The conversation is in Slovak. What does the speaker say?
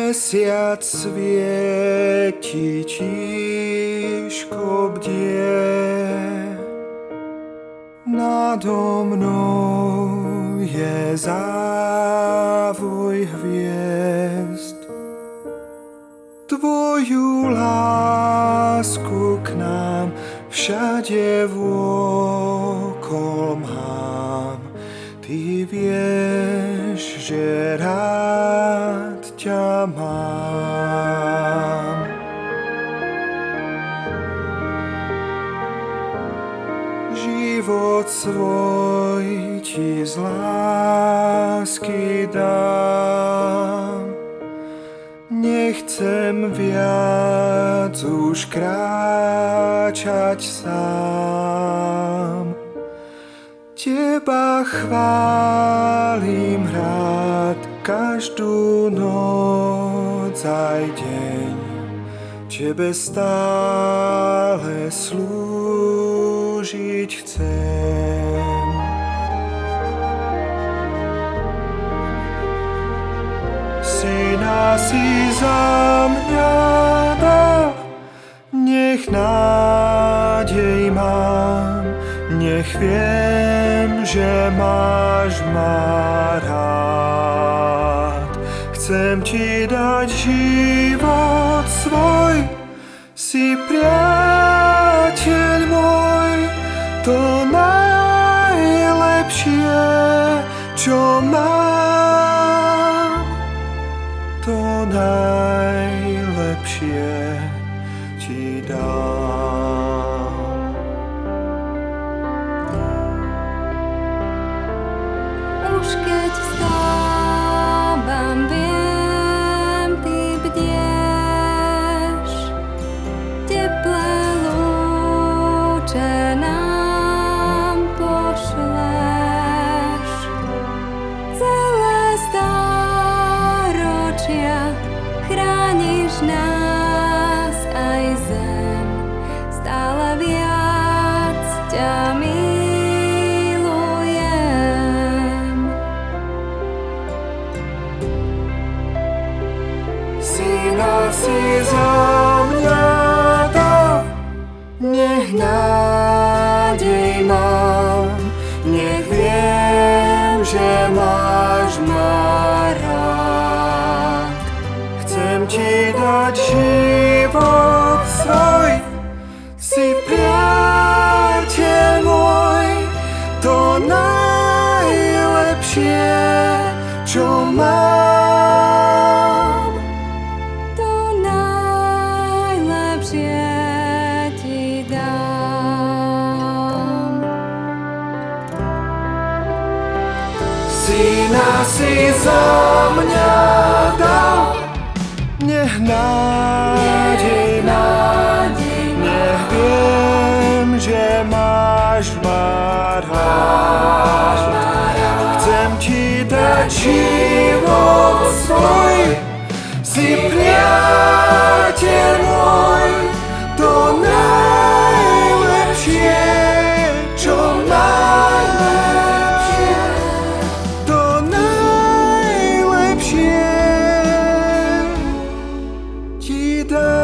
Mesiac svieti, tížko bdie, nado mnou je závoj hviezd. Tvoju lásku k nám všade vôkol mám. Ty vieš, že rád ťa mám. Život svoj ti z lásky dám. Nechcem viac už kráčať sám. Teba chválim rád každú noc aj deň. Tebe stále slúžiť chcem. Syna si za mňa dal, nech nádej mám, nech viem, že máš ma rád. Chcem ti dať život svoj, si priateľ môj, to najlepšie, čo mám, to najlepšie ti dám. Už keď vstávam, viem, ty bdieš, teplé lúče nám pošleš. Celé stáročia chrániš nás aj zem, stále viac ťa milujem. Syna si za mňa dal, nech nádej mám, nech viem, že máš ma rád. Chcem ti dať život svoj, si priateľ môj, to najlepšie, čo mám, To najlepšie ti dám. Syna si za mňa dal, nech nádej mám, nech viem, že máš ma rád. Chcem ti dať život svoj, si priateľ môj, to najlepšie, čo mám, to najlepšie ti dám.